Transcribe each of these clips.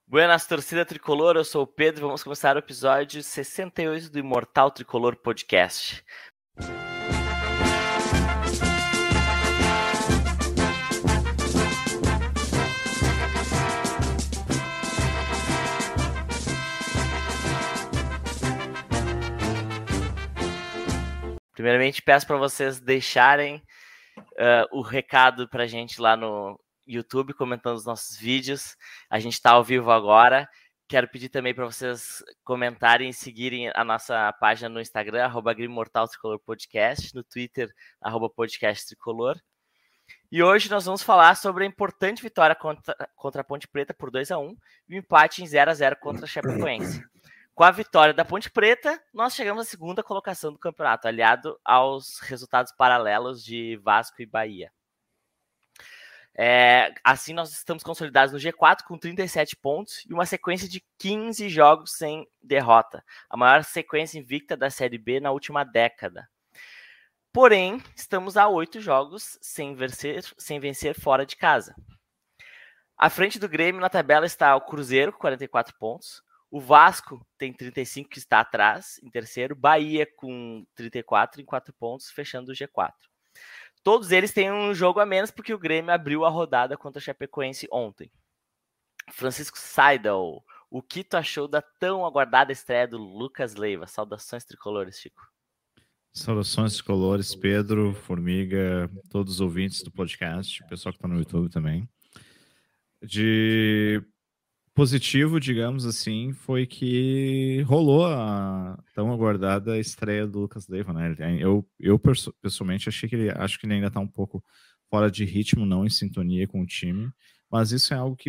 Buenas, torcida tricolor, eu sou o Pedro e vamos começar o episódio 68 do Imortal Tricolor Podcast. Primeiramente, peço para vocês deixarem o recado para a gente lá no YouTube, comentando os nossos vídeos. A gente está ao vivo agora. Quero pedir também para vocês comentarem e seguirem a nossa página no Instagram, @GrimMortalTricolorPodcast, no Twitter, @PodcastTricolor. E hoje nós vamos falar sobre a importante vitória contra a Ponte Preta por 2-1 e o empate em 0-0 contra a Chapecoense. Com a vitória da Ponte Preta, nós chegamos à segunda colocação do campeonato, aliado aos resultados paralelos de Vasco e Bahia. Assim, nós estamos consolidados no G4 com 37 pontos e uma sequência de 15 jogos sem derrota, a maior sequência invicta da Série B na última década. Porém, estamos a 8 jogos sem vencer fora de casa. À frente do Grêmio, na tabela, está o Cruzeiro, com 44 pontos. O Vasco tem 35, que está atrás, em terceiro. Bahia com 34, em 4 pontos, fechando o G4. Todos eles têm um jogo a menos, porque o Grêmio abriu a rodada contra a Chapecoense ontem. Francisco Seidel, o que tu achou da tão aguardada estreia do Lucas Leiva? Saudações tricolores, Chico. Saudações tricolores, Pedro, Formiga, todos os ouvintes do podcast, o pessoal que está no YouTube também. De positivo, digamos assim, foi que rolou a tão aguardada estreia do Lucas Leiva, né? Eu pessoalmente acho que ele ainda está um pouco fora de ritmo, não em sintonia com o time, mas isso é algo que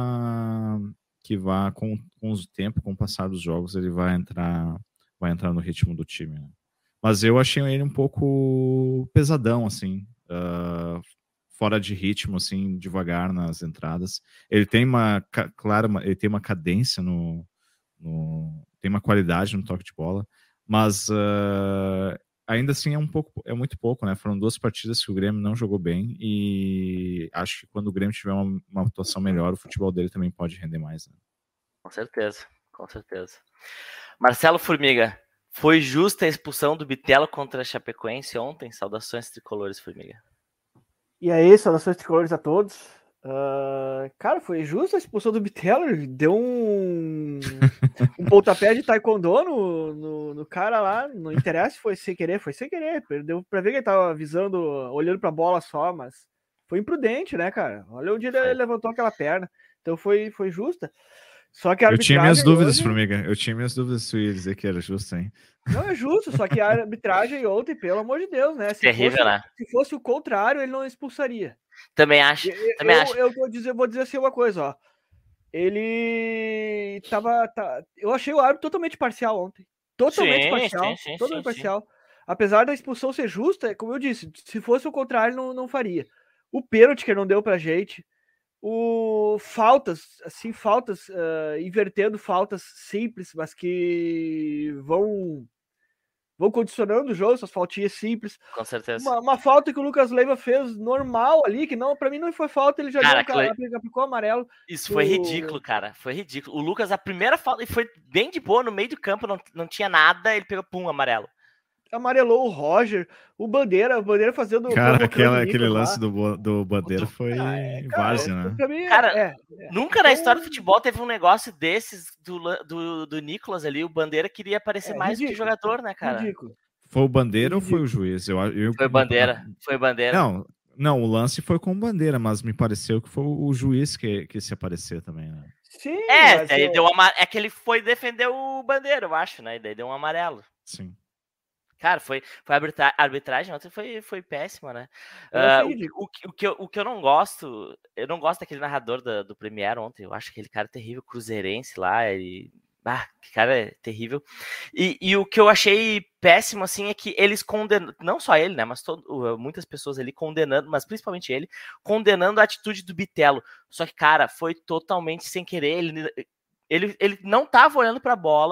vai com o tempo, com o passar dos jogos, ele vai entrar no ritmo do time, né? Mas eu achei ele um pouco pesadão, assim, fora de ritmo, assim, devagar nas entradas. Ele tem ele tem uma cadência tem uma qualidade no toque de bola, mas ainda assim é muito pouco, né? Foram 2 partidas que o Grêmio não jogou bem e acho que quando o Grêmio tiver uma atuação melhor, o futebol dele também pode render mais, né? Com certeza, com certeza. Marcelo Formiga, foi justa a expulsão do Bitelo contra a Chapecoense ontem? Saudações tricolores, Formiga. E aí, saudações tricolores a todos. Cara, foi justa a expulsão do Bitelo. Ele deu um pontapé de taekwondo no cara lá. Não interessa se foi sem querer. Deu pra ver que ele tava olhando pra bola só, mas foi imprudente, né, cara? Olha onde ele levantou aquela perna. Então foi justa. Só que a arbitragem... Eu tinha minhas dúvidas, hoje... Formiga. Eu tinha minhas dúvidas se eu ia dizer que era justo, hein? Não, é justo, só que a arbitragem ontem, pelo amor de Deus, né? Terrível, né? Se fosse o contrário, ele não expulsaria. Também acho. Eu vou dizer assim uma coisa, ó. Ele eu achei o árbitro totalmente parcial ontem. Totalmente parcial. Apesar da expulsão ser justa, como eu disse, se fosse o contrário, não faria. O pênalti que ele não deu pra gente, faltas, invertendo faltas simples, mas que vão condicionando o jogo, essas faltinhas simples. Com certeza. Uma falta que o Lucas Leiva fez normal ali, que não, pra mim não foi falta, ele já aplicou amarelo. Isso foi ridículo, cara. Foi ridículo. O Lucas, a primeira falta, foi bem de boa, no meio do campo, não tinha nada, ele pegou, amarelo. Amarelou o Roger, o Bandeira fazendo... Cara, aquele lance do Bandeira foi várzea, né? Mim, nunca na história do futebol teve um negócio desses do Nicolas ali. O Bandeira queria aparecer mais do que jogador, né, cara? Ridículo. Foi o Bandeira ou foi o juiz? Foi Bandeira. Foi Bandeira. Não, o lance foi com o Bandeira, mas me pareceu que foi o juiz que se aparecer também, né? Sim. Daí deu é que ele foi defender o Bandeira, eu acho, né? E daí deu um amarelo. Sim. Cara, a arbitragem ontem foi péssima, né? O que eu não gosto daquele narrador do Premier ontem. Eu acho aquele cara terrível, cruzeirense lá. Que cara é terrível. E o que eu achei péssimo, assim, é que eles condenam, não só ele, né, mas muitas pessoas ali condenando, mas principalmente ele, condenando a atitude do Bitelo. Só que, cara, foi totalmente sem querer. Ele não tava olhando pra bola,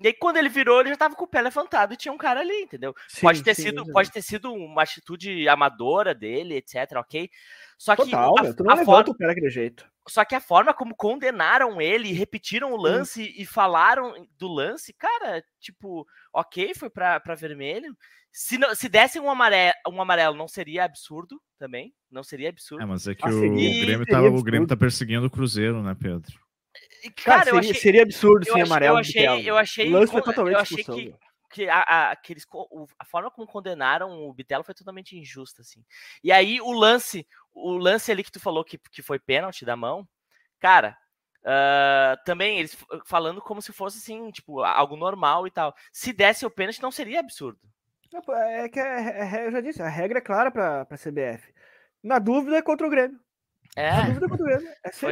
E aí, quando ele virou, ele já tava com o pé levantado e tinha um cara ali, entendeu? Sim, pode ter sido uma atitude amadora dele, etc, ok? Só que Total, tu não levanta o pé daquele jeito. Só que a forma como condenaram ele, repetiram o lance e falaram do lance, cara, tipo, ok, foi pra vermelho. Se dessem um amarelo, não seria absurdo também? Não seria absurdo? Mas é que o Grêmio tá perseguindo o Cruzeiro, né, Pedro? Cara, eu achei, seria absurdo sem amarelo. Eu achei o lance foi totalmente expulsão, que a forma como condenaram o Bitelo foi totalmente injusta, assim. E aí o lance ali que tu falou que foi pênalti da mão, cara, também eles falando como se fosse assim, tipo, algo normal e tal. Se desse o pênalti, não seria absurdo. É que eu já disse, a regra é clara pra CBF. Na dúvida é contra o Grêmio. Na dúvida é contra o Grêmio.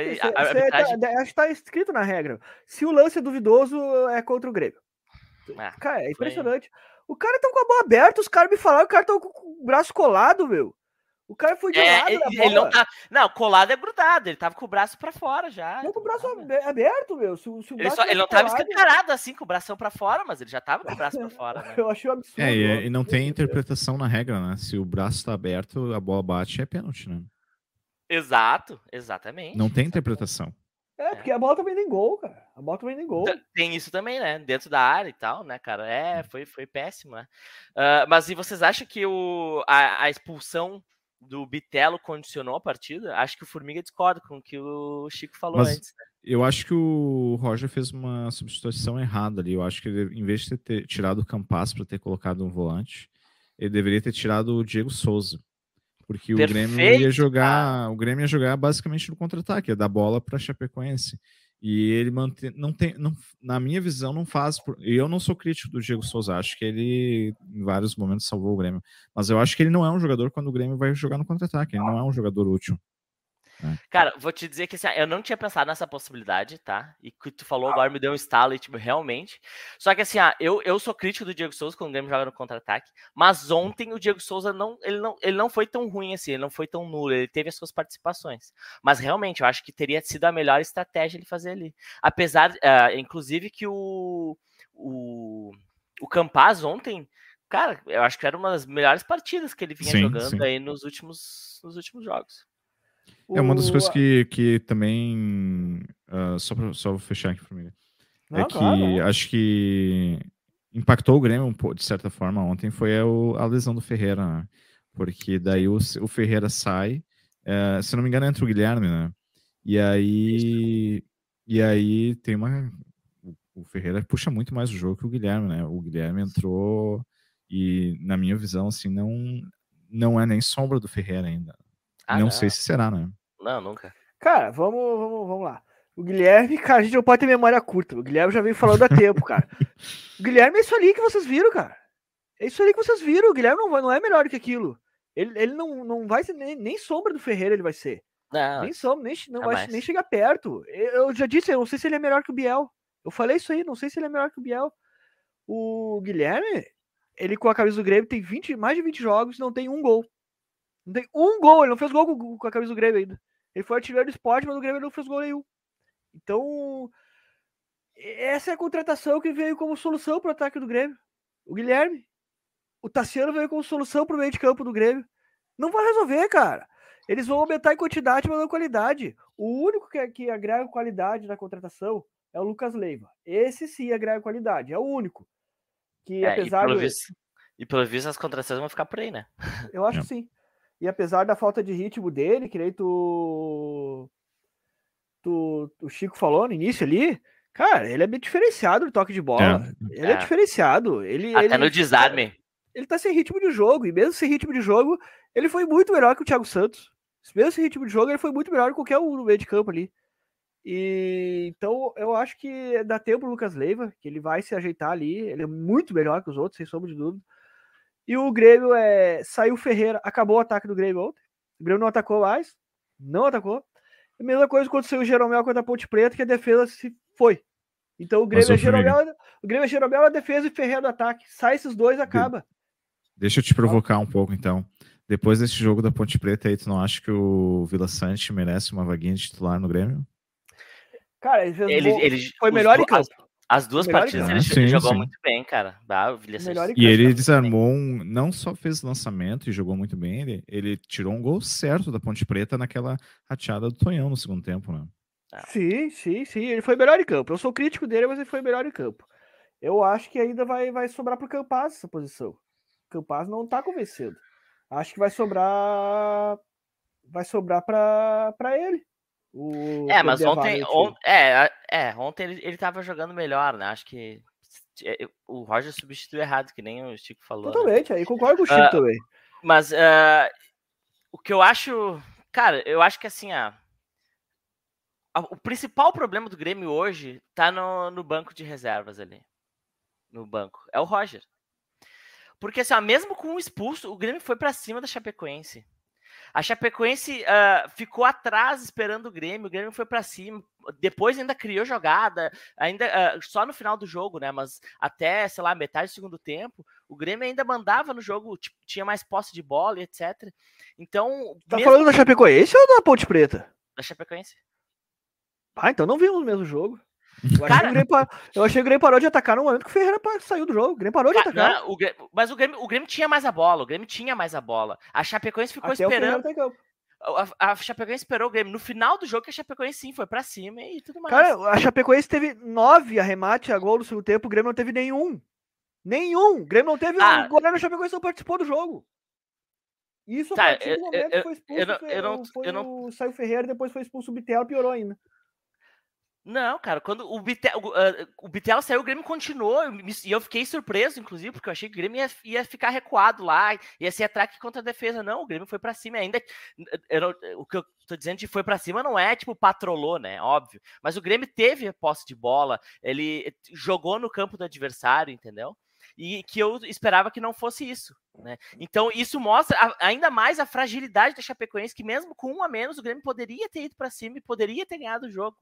Acho que tá escrito na regra. Se o lance é duvidoso, é contra o Grêmio. Cara, é impressionante. O cara tá com a bola aberta, os caras me falaram que o cara tá com o braço colado, meu. O cara foi de lado na bola. Ele não tá... Não, colado é grudado, ele tava com o braço pra fora já. Não, com o braço aberto, meu. Ele não tava escancarado assim, com o bração pra fora, mas ele já tava com o braço pra fora, né? Eu achei um absurdo. E não tem interpretação na regra, né? Se o braço tá aberto, a bola bate, é pênalti, né? Exatamente. Não tem interpretação. Porque a bola também tem gol, cara. A bola também tem gol. Tem isso também, né? Dentro da área e tal, né, cara? Foi péssimo, né? Mas e vocês acham que a expulsão do Bitelo condicionou a partida? Acho que o Formiga discorda com o que o Chico falou antes. Né? Eu acho que o Roger fez uma substituição errada ali. Eu acho que ele, em vez de ter tirado o Campas para ter colocado um volante, ele deveria ter tirado o Diego Souza. Porque o Grêmio ia jogar basicamente no contra-ataque, ia dar bola para Chapecoense. E ele na minha visão, não faz. E eu não sou crítico do Diego Souza, acho que ele em vários momentos salvou o Grêmio. Mas eu acho que ele não é um jogador quando o Grêmio vai jogar no contra-ataque, ele não é um jogador útil. Cara, vou te dizer que assim, eu não tinha pensado nessa possibilidade, tá? E que tu falou agora me deu um estalo e, tipo, realmente. Só que assim, eu sou crítico do Diego Souza quando o Grêmio joga no contra-ataque, mas ontem o Diego Souza ele não foi tão ruim assim, ele não foi tão nulo, ele teve as suas participações. Mas realmente, eu acho que teria sido a melhor estratégia ele fazer ali. Apesar, inclusive, que o Campas ontem, cara, eu acho que era uma das melhores partidas que ele vinha jogando aí nos últimos jogos. É uma das coisas que também, só vou fechar aqui para mim, acho que impactou o Grêmio de certa forma ontem foi a lesão do Ferreira, né? Porque daí o Ferreira sai, se não me engano entra o Guilherme, né? E aí tem o Ferreira puxa muito mais o jogo que o Guilherme, né? O Guilherme entrou e na minha visão assim não é nem sombra do Ferreira ainda. Não sei se será, né? Não, nunca. Cara, vamos lá. O Guilherme, cara, a gente não pode ter memória curta. O Guilherme já vem falando há tempo, cara. O Guilherme é isso ali que vocês viram, cara. É isso ali que vocês viram. O Guilherme não é melhor do que aquilo. Ele não vai ser nem sombra do Ferreira, ele vai ser. Não, nem sombra, não vai nem chegar perto. Eu já disse, eu não sei se ele é melhor que o Biel. Eu falei isso aí, não sei se ele é melhor que o Biel. O Guilherme, ele com a camisa do Grêmio tem mais de 20 jogos e não tem um gol. Não tem um gol, ele não fez gol com a camisa do Grêmio ainda. Ele foi artilheiro do Sport, mas o Grêmio não fez gol nenhum. Então, essa é a contratação que veio como solução para o ataque do Grêmio. O Guilherme. O Tassiano veio como solução para o meio de campo do Grêmio. Não vai resolver, cara. Eles vão aumentar em quantidade, mas não qualidade. O único que agrega qualidade na contratação é o Lucas Leiva. Esse sim agrega qualidade. É o único. Que apesar e pelo visto as contratações vão ficar por aí, né? Eu acho que sim. E apesar da falta de ritmo dele, que nem o Chico falou no início ali, cara, ele é bem diferenciado no toque de bola. Ele é diferenciado. Até no desarme. Ele tá sem ritmo de jogo, e mesmo sem ritmo de jogo, ele foi muito melhor que o Thiago Santos. Mesmo sem ritmo de jogo, ele foi muito melhor que qualquer um no meio de campo ali. E então eu acho que dá tempo pro Lucas Leiva, que ele vai se ajeitar ali. Ele é muito melhor que os outros, sem sombra de dúvida. E o Grêmio saiu o Ferreira, acabou o ataque do Grêmio ontem. O Grêmio não atacou mais, não atacou. A mesma coisa quando saiu o Jeromel contra a Ponte Preta, que a defesa se foi. Então o Grêmio é Jeromel a defesa e Ferreira no ataque. Sai esses dois, acaba. Deixa eu te provocar um pouco, então. Depois desse jogo da Ponte Preta aí, tu não acha que o Vila Sante merece uma vaguinha de titular no Grêmio? Cara, ele foi melhor em campo. As duas Melhor partidas em ele campo. jogou Sim. muito bem, cara. Ah, o Vilha Melhor em E ele campo. desarmou não só fez lançamento e jogou muito bem, ele tirou um gol certo da Ponte Preta naquela rateada do Tonhão no segundo tempo, né? Sim. Ele foi melhor em campo. Eu sou crítico dele, mas ele foi melhor em campo. Eu acho que ainda vai sobrar pro Campaz essa posição. O Campaz não tá convencido. Acho que vai sobrar para ele. Mas ontem ele tava jogando melhor, né? Acho que o Roger substituiu errado, que nem o Chico falou. Totalmente, né? aí concordo com o Chico também. Mas o que eu acho, cara, eu acho que assim, o principal problema do Grêmio hoje tá no banco de reservas ali. No banco. É o Roger. Porque assim, mesmo com o expulso, o Grêmio foi pra cima da Chapecoense. A Chapecoense ficou atrás esperando o Grêmio foi pra cima, depois ainda criou jogada, ainda só no final do jogo, né? Mas até, sei lá, metade do segundo tempo, o Grêmio ainda mandava no jogo, tipo, tinha mais posse de bola e etc. Então. Tá falando da Chapecoense ou da Ponte Preta? Da Chapecoense. Então não vimos o mesmo jogo. Eu achei que o Grêmio parou de atacar no momento que o Ferreira saiu do jogo. O Grêmio parou de atacar. Não, mas o Grêmio tinha mais a bola. A Chapecoense ficou Até esperando. O Ferreira tá em campo. A Chapecoense esperou o Grêmio. No final do jogo, que a Chapecoense sim foi pra cima e tudo mais. Cara, a Chapecoense teve 9 arremate a gol no segundo tempo. O Grêmio não teve nenhum. O Grêmio não teve. O goleiro da Chapecoense não participou do jogo. Isso a partir do momento que foi expulso. Saiu o Ferreira, depois foi expulso o Bitelo, piorou ainda. Não, cara, quando o Bitelo saiu, o Grêmio continuou, e eu fiquei surpreso, inclusive, porque eu achei que o Grêmio ia ficar recuado lá, ia ser ataque contra a defesa. Não, o Grêmio foi pra cima ainda. O que eu tô dizendo de foi pra cima não é tipo patrolou, né? Óbvio. Mas o Grêmio teve a posse de bola, ele jogou no campo do adversário, entendeu? E que eu esperava que não fosse isso, né? Então isso mostra ainda mais a fragilidade da Chapecoense, que mesmo com 1 a menos, o Grêmio poderia ter ido pra cima e poderia ter ganhado o jogo.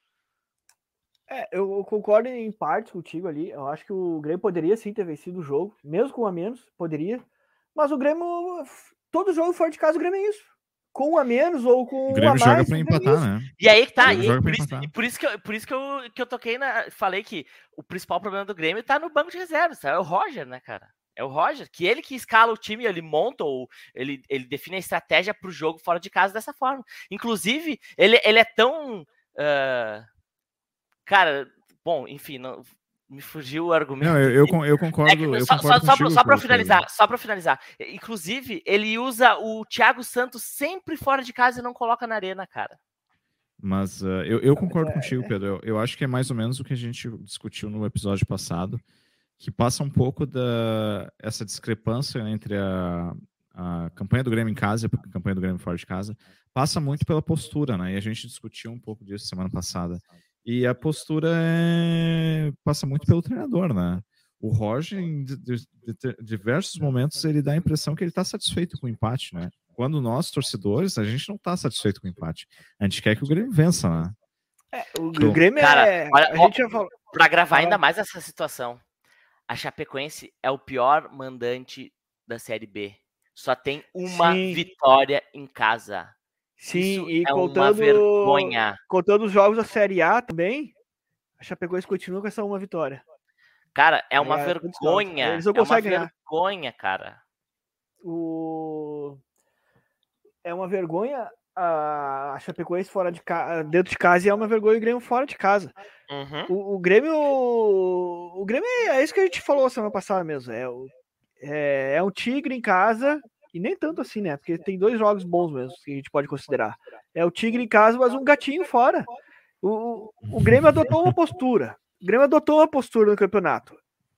Eu concordo em parte contigo ali. Eu acho que o Grêmio poderia sim ter vencido o jogo, mesmo com 1 a menos, poderia. Mas o Grêmio, todo jogo fora de casa, o Grêmio é isso. Com 1 a menos ou com 1 a mais. O Grêmio joga pra empatar, né? E aí que tá. Por isso que eu toquei falei que o principal problema do Grêmio tá no banco de reservas. É o Roger, né, cara? É o Roger, que ele que escala o time, ele monta, ou ele define a estratégia pro jogo fora de casa dessa forma. Inclusive, ele é tão. Cara, bom, enfim, não, me fugiu o argumento. Não, eu concordo. Só para finalizar. Inclusive, ele usa o Thiago Santos sempre fora de casa e não coloca na arena, cara. Mas eu concordo contigo, Pedro. Eu acho que é mais ou menos o que a gente discutiu no episódio passado, que passa um pouco essa discrepância entre a campanha do Grêmio em casa e a campanha do Grêmio fora de casa, passa muito pela postura, né? E a gente discutiu um pouco disso semana passada. E a postura passa muito pelo treinador, né? O Roger, em diversos momentos, ele dá a impressão que ele está satisfeito com o empate, né? Quando nós, torcedores, a gente não está satisfeito com o empate. A gente quer que o Grêmio vença, né? O Grêmio cara, olha, a gente já falou. Para gravar ainda mais essa situação, a Chapecoense é o pior mandante da Série B. Só tem uma vitória em casa. Sim, isso e uma vergonha. Contando os jogos da Série A também, a Chapecoense continua com essa uma vitória. Cara, é uma vergonha. Eles não conseguem ganhar. Vergonha, cara. É uma vergonha a Chapecoense fora de dentro de casa, e é uma vergonha o Grêmio fora de casa. Uhum. O Grêmio é isso que a gente falou semana passada mesmo. É um tigre em casa. E nem tanto assim, né? Porque tem 2 jogos bons mesmo, que a gente pode considerar. É o tigre em casa, mas um gatinho fora. O Grêmio adotou uma postura. O Grêmio adotou uma postura no campeonato.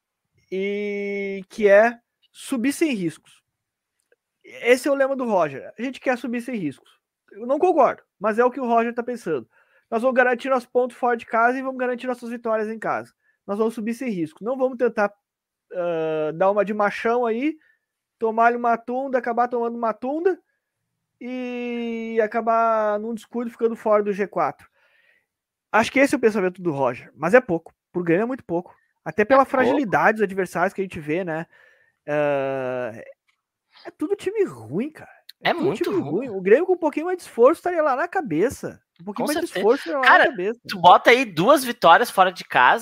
E que é subir sem riscos. Esse é o lema do Roger. A gente quer subir sem riscos. Eu não concordo, mas é o que o Roger tá pensando. Nós vamos garantir nossos pontos fora de casa e vamos garantir nossas vitórias em casa. Nós vamos subir sem risco. Não vamos tentar dar uma de machão aí, tomar-lhe uma tunda, acabar tomando uma tunda e acabar num descuido ficando fora do G4. Acho que esse é o pensamento do Roger, mas é pouco. Pro Grêmio é muito pouco. Até pela fragilidade dos adversários que a gente vê, né? É tudo time ruim, cara. É muito ruim. O Grêmio com um pouquinho mais de esforço estaria lá na cabeça. Um pouquinho mais de esforço estaria lá na cabeça. Tu bota aí 2 vitórias fora de casa,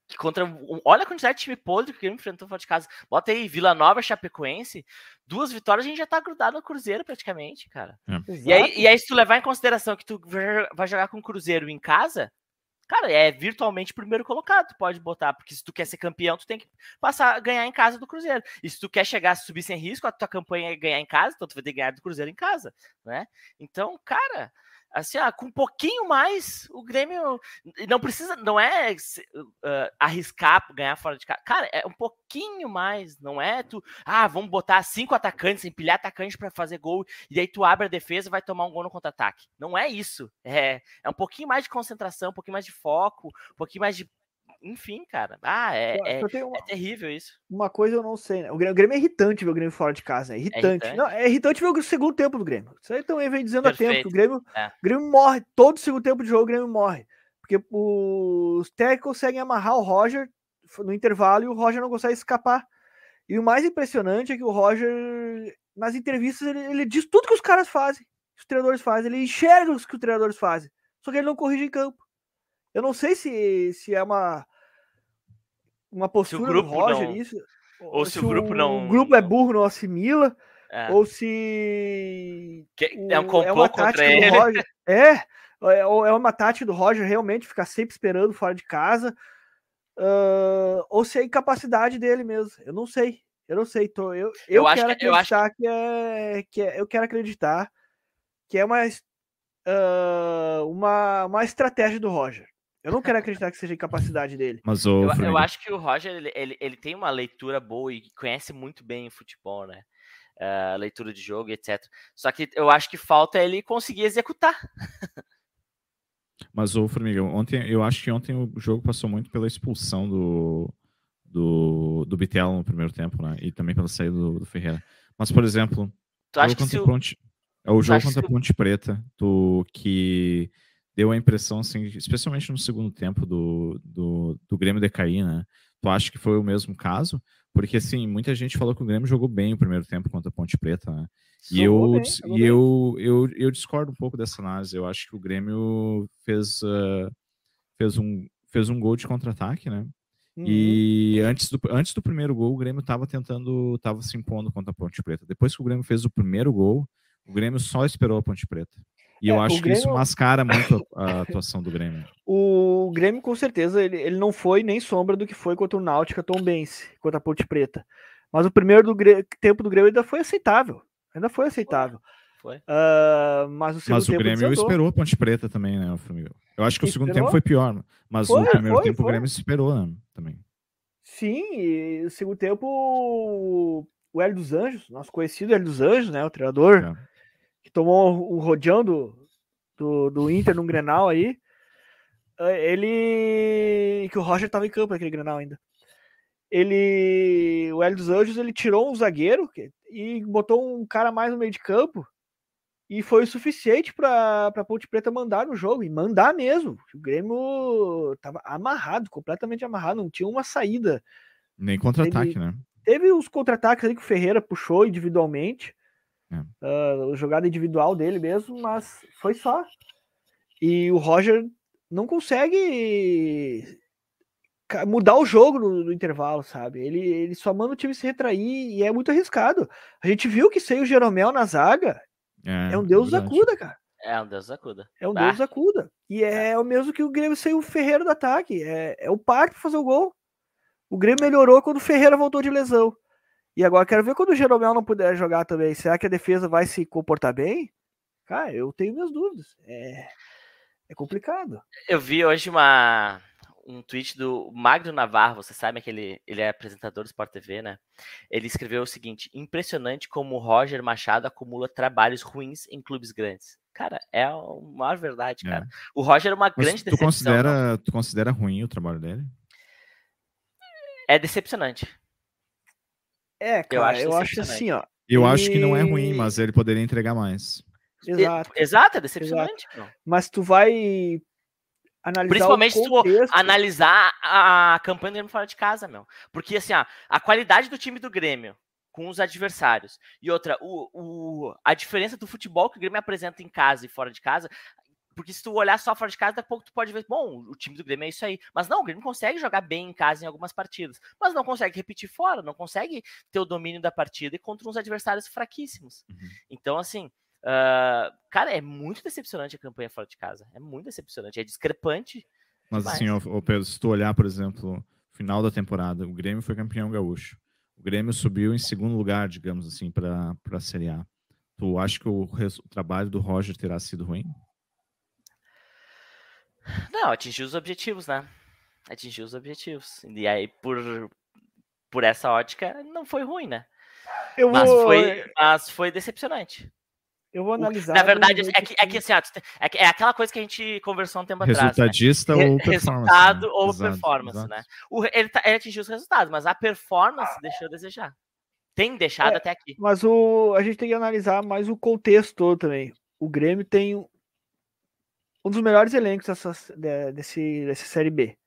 Olha a quantidade de time podre que o Grêmio enfrentou fora de casa. Bota aí, Vila Nova, Chapecoense. 2 vitórias, a gente já tá grudado no Cruzeiro praticamente, cara. E aí, se tu levar em consideração que tu vai jogar com o Cruzeiro em casa, cara, é virtualmente o primeiro colocado, tu pode botar, porque se tu quer ser campeão, tu tem que passar a ganhar em casa do Cruzeiro. E se tu quer subir sem risco, a tua campanha é ganhar em casa, então tu vai ter que ganhar do Cruzeiro em casa, né? Então, cara, assim, com um pouquinho mais, o Grêmio não precisa, não é arriscar ganhar fora de casa. Cara, é um pouquinho mais, não é tu, vamos botar 5 atacantes, empilhar atacantes para fazer gol, e aí tu abre a defesa e vai tomar um gol no contra-ataque. Não é isso. É um pouquinho mais de concentração, um pouquinho mais de foco, um pouquinho mais de... Enfim, cara. É terrível isso. Uma coisa eu não sei, né? O Grêmio é irritante ver o Grêmio fora de casa. É irritante. Não, é irritante ver o segundo tempo do Grêmio. Isso aí também vem dizendo há tempo que o Grêmio morre. Todo segundo tempo de jogo o Grêmio morre. Porque os técnicos conseguem amarrar o Roger no intervalo e o Roger não consegue escapar. E o mais impressionante é que o Roger, nas entrevistas, ele diz tudo que os caras fazem, que os treinadores fazem. Ele enxerga os que os treinadores fazem. Só que ele não corrige em campo. Eu não sei se é uma postura do Roger, isso. Ou se o grupo não... O grupo é burro, não assimila. Ou se... É um complô contra ele. Roger. É uma tática do Roger realmente ficar sempre esperando fora de casa. Ou se é a incapacidade dele mesmo. Eu não sei. Eu quero acreditar eu quero acreditar que é uma estratégia do Roger. Eu não quero acreditar que seja a incapacidade dele. Mas eu acho que o Roger ele tem uma leitura boa e conhece muito bem o futebol, né? Leitura de jogo, etc. Só que eu acho que falta ele conseguir executar. Mas, Formiga, eu acho que ontem o jogo passou muito pela expulsão do Bitelo no primeiro tempo, né? E também pela saída do Ferreira. Mas, por exemplo, o jogo contra a Ponte Preta, que deu a impressão, assim, especialmente no segundo tempo do Grêmio decair, né? Tu acha que foi o mesmo caso? Porque, assim, muita gente falou que o Grêmio jogou bem o primeiro tempo contra a Ponte Preta, né? Eu discordo um pouco dessa análise. Eu acho que o Grêmio fez um gol de contra-ataque, né? E antes do primeiro gol, o Grêmio estava se impondo contra a Ponte Preta. Depois que o Grêmio fez o primeiro gol, o Grêmio só esperou a Ponte Preta. E eu acho que isso mascara muito a atuação do Grêmio. O Grêmio, com certeza, ele não foi nem sombra do que foi contra o Náutica Tombense, contra a Ponte Preta. Mas o primeiro tempo do Grêmio ainda foi aceitável. Foi. Mas o Grêmio esperou a Ponte Preta também, né, Formiga? Eu acho que o segundo tempo foi pior, mas o primeiro tempo o Grêmio esperou, né, também. Sim, e o segundo tempo o Hélio dos Anjos, nosso conhecido Hélio dos Anjos, né, o treinador, que tomou o rodeão do Inter num Grenal aí, que o Roger tava em campo naquele Grenal ainda. O Hélio dos Anjos, ele tirou um zagueiro e botou um cara mais no meio de campo e foi o suficiente para a Ponte Preta mandar no jogo, e mandar mesmo. O Grêmio tava amarrado, completamente amarrado, não tinha uma saída. Nem contra-ataque, né? Teve os contra-ataques ali que o Ferreira puxou individualmente, jogada individual dele mesmo, mas foi só. E o Roger não consegue mudar o jogo no intervalo, sabe? Ele só manda o time se retrair e é muito arriscado. A gente viu que sem o Jeromel na zaga é um Deus acuda, cara. É um Deus acuda. Deus acuda. E é o mesmo que o Grêmio sem o Ferreira do ataque. É o par para fazer o gol. O Grêmio melhorou quando o Ferreira voltou de lesão. E agora quero ver quando o Jeromel não puder jogar também. Será que a defesa vai se comportar bem? Cara, eu tenho minhas dúvidas. É complicado. Eu vi hoje um tweet do Magno Navarro, você sabe que ele é apresentador do Sport TV, né? Ele escreveu o seguinte: impressionante como o Roger Machado acumula trabalhos ruins em clubes grandes. Cara, é a maior verdade, cara. O Roger é uma grande decepção. Tu considera ruim o trabalho dele? É decepcionante. Cara, eu acho assim, ó. Eu acho que não é ruim, mas ele poderia entregar mais. Exato, é decepcionante. Mas tu vai analisar, principalmente se tu analisar a campanha do Grêmio fora de casa, meu. Porque, assim, a qualidade do time do Grêmio com os adversários e outra, a diferença do futebol que o Grêmio apresenta em casa e fora de casa, Porque se tu olhar só fora de casa, daqui a pouco tu pode ver, bom, o time do Grêmio é isso aí. Mas não, o Grêmio consegue jogar bem em casa em algumas partidas, mas não consegue repetir fora, não consegue ter o domínio da partida e contra uns adversários fraquíssimos. Então, assim, cara, é muito decepcionante a campanha fora de casa. É muito decepcionante, é discrepante. Mas demais. assim, Pedro, se tu olhar, por exemplo, final da temporada, o Grêmio foi campeão gaúcho. O Grêmio subiu em segundo lugar, digamos assim, para a Série A. Tu acha que o trabalho do Roger terá sido ruim? Não, atingiu os objetivos, né? Atingiu os objetivos. E aí, por essa ótica, não foi ruim, né? Mas foi decepcionante. Eu vou analisar. Na verdade, é que assim, é aquela coisa que a gente conversou um tempo atrás. Resultadista ou performance? Resultado, né? ou Exato, performance, exato. né? Ele atingiu os resultados, mas a performance deixou a desejar. Tem deixado até aqui. Mas a gente tem que analisar mais o contexto todo também. O Grêmio tem um dos melhores elencos dessa Série B.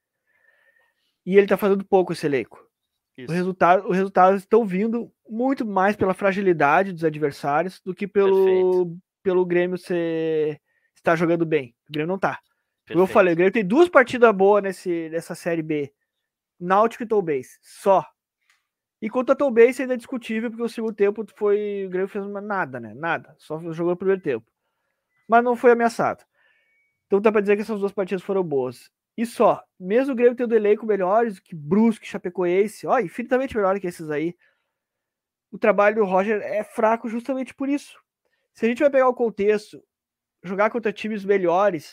E ele tá fazendo pouco esse elenco. Os resultados estão vindo muito mais pela fragilidade dos adversários do que pelo Grêmio estar jogando bem. O Grêmio não tá. Como eu falei, o Grêmio tem 2 partidas boas nessa Série B. Náutico e Tombense. Só. E contra a Tombense ainda é discutível, porque o segundo tempo o Grêmio fez nada, né? Nada. Só jogou no primeiro tempo. Mas não foi ameaçado. Então dá pra dizer que essas 2 partidas foram boas. E só, mesmo o Grêmio tendo elenco melhores que Brusque, Chapecoense, infinitamente melhor que esses aí, o trabalho do Roger é fraco justamente por isso. Se a gente vai pegar o contexto, jogar contra times melhores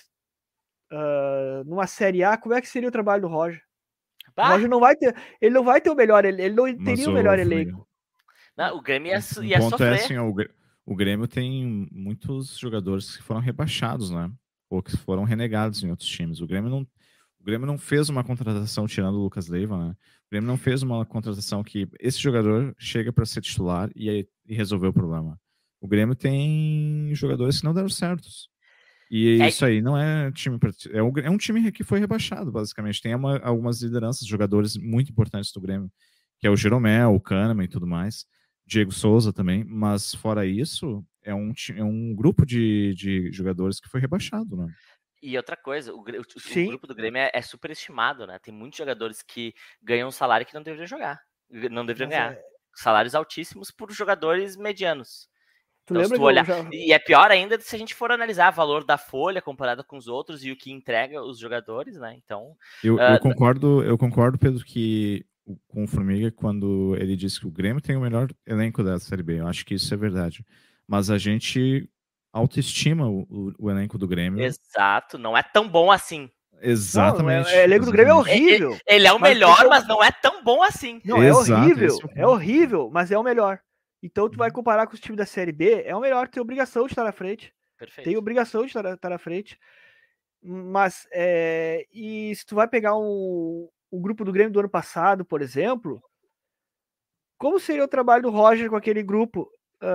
numa Série A, como é que seria o trabalho do Roger? O Roger não vai ter o melhor, ele não teria o melhor elenco. Não, o Grêmio ia ponto sofrer. É assim, o Grêmio tem muitos jogadores que foram rebaixados, né? Ou que foram renegados em outros times. O Grêmio não fez uma contratação tirando o Lucas Leiva, né? O Grêmio não fez uma contratação que esse jogador chega para ser titular e resolver o problema. O Grêmio tem jogadores que não deram certos. E isso aí não é time. É um time que foi rebaixado, basicamente. Tem algumas lideranças, jogadores muito importantes do Grêmio, que é o Jeromel, o Kahneman e tudo mais. Diego Souza também. Mas fora isso, é um grupo de jogadores que foi rebaixado, né? E outra coisa, o grupo do Grêmio é superestimado, né? Tem muitos jogadores que ganham um salário que não deveriam jogar. Não deveriam ganhar. Salários altíssimos por jogadores medianos. Então, se tu olhar... E é pior ainda se a gente for analisar o valor da folha comparado com os outros e o que entrega os jogadores, né? Então. Eu concordo, Pedro, com o Formiga quando ele disse que o Grêmio tem o melhor elenco da Série B. Eu acho que isso é verdade. Mas a gente autoestima o elenco do Grêmio. Exato, não é tão bom assim. Exatamente. Não, o elenco do Grêmio é horrível. Ele é o melhor, mas não é tão bom assim. Não, é horrível. É horrível, mas é o melhor. Então tu vai comparar com os times da Série B, é o melhor, tem obrigação de estar na frente. Perfeito. Tem obrigação de estar na frente. Mas, e se tu vai pegar o grupo do Grêmio do ano passado, por exemplo, como seria o trabalho do Roger com aquele grupo?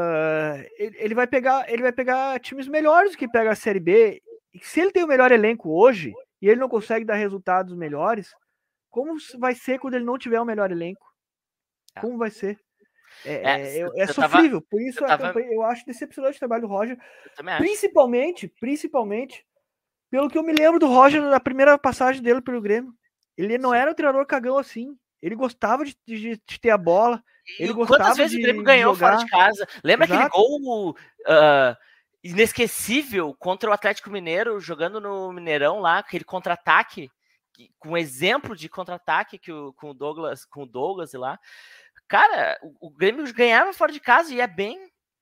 Ele vai pegar times melhores do que pega a Série B. E se ele tem o melhor elenco hoje e ele não consegue dar resultados melhores, como vai ser quando ele não tiver o melhor elenco? Como vai ser? É sofrível, por isso eu acho decepcionante o trabalho do Roger, principalmente pelo que eu me lembro do Roger na primeira passagem dele pelo Grêmio. Ele não era um treinador cagão assim, ele gostava de ter a bola, ele gostava quantas vezes o Grêmio ganhou fora de casa? Lembra aquele gol inesquecível contra o Atlético Mineiro, jogando no Mineirão lá, aquele contra-ataque, com exemplo de contra-ataque com o Douglas e lá. Cara, o Grêmio ganhava fora de casa e ia bem.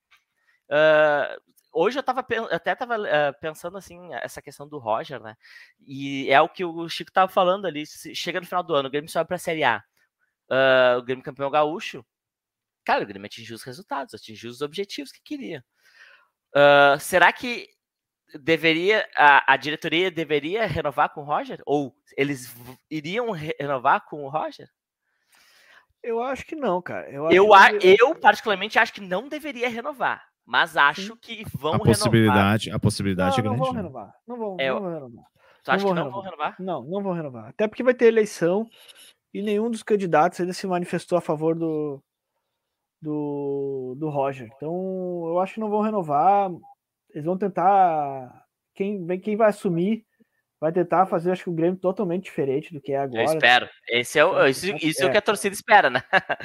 Hoje eu até tava pensando assim, essa questão do Roger, né? E é o que o Chico tava falando ali. Chega no final do ano, o Grêmio sobe pra Série A. O Grêmio campeão gaúcho. Cara, o Grêmio atingiu os resultados, atingiu os objetivos que queria. Será que a diretoria deveria renovar com o Roger? Ou eles iriam renovar com o Roger? Eu acho que não, cara. Eu particularmente acho que não deveria renovar, mas acho que vão renovar. A possibilidade é grande. Não vão renovar. Não vão renovar. Tu acha que não vão renovar? Não vão renovar. Até porque vai ter eleição e nenhum dos candidatos ainda se manifestou a favor do Roger. Então, eu acho que não vão renovar. Eles vão tentar quem vai assumir vai tentar fazer, acho que o Grêmio totalmente diferente do que é agora. Eu espero. Isso é o que a torcida espera, né?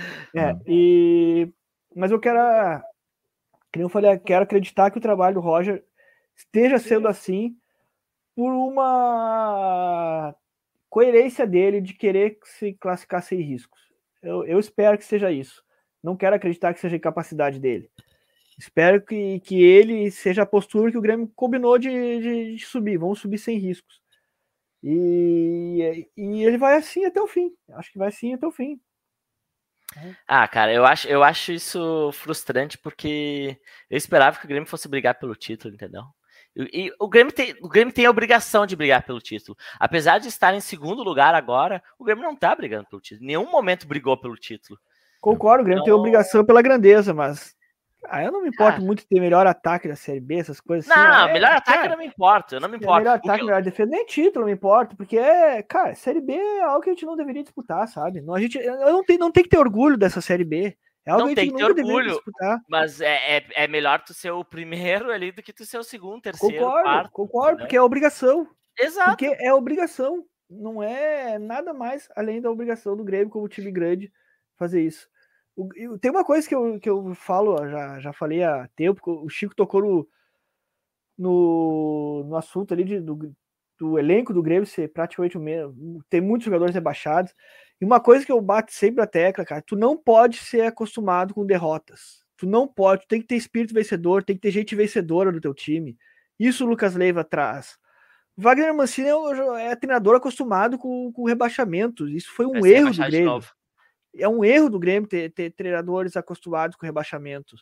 Mas eu quero, como eu falei, quero acreditar que o trabalho do Roger esteja sendo assim por uma coerência dele de querer se classificar sem riscos. Eu espero que seja isso. Não quero acreditar que seja incapacidade dele. Espero que ele seja a postura que o Grêmio combinou de subir. Vamos subir sem riscos. E ele vai assim até o fim. Acho que vai assim até o fim. Cara, eu acho isso frustrante porque eu esperava que o Grêmio fosse brigar pelo título, entendeu? E o Grêmio tem a obrigação de brigar pelo título. Apesar de estar em segundo lugar agora, o Grêmio não tá brigando pelo título. Em nenhum momento brigou pelo título. Concordo, o Grêmio tem obrigação pela grandeza, mas eu não me importo muito de ter melhor ataque da Série B, essas coisas assim. Não, melhor ataque eu não me importo. Eu não me importo. Melhor ataque, melhor defesa, nem título me importa, porque cara, Série B é algo que a gente não deveria disputar, sabe? Eu não tem que ter orgulho dessa Série B. É algo não que a gente tem que ter nunca deveria orgulho, disputar. Mas é melhor tu ser o primeiro ali do que tu ser o segundo, terceiro, quarto. Concordo, entendeu? Porque é obrigação. Exato. Porque é obrigação. Não é nada mais além da obrigação do Grêmio como time grande fazer isso. Tem uma coisa que eu falo, já falei há tempo, o Chico tocou no assunto ali do elenco do Grêmio ser praticamente o mesmo, tem muitos jogadores rebaixados, e uma coisa que eu bato sempre a tecla, cara, tu não pode ser acostumado com derrotas, tu não pode, tu tem que ter espírito vencedor, tem que ter gente vencedora no teu time, isso o Lucas Leiva traz. Wagner Mancini é treinador acostumado com rebaixamento, isso foi um erro do Grêmio. É um erro do Grêmio ter treinadores acostumados com rebaixamentos.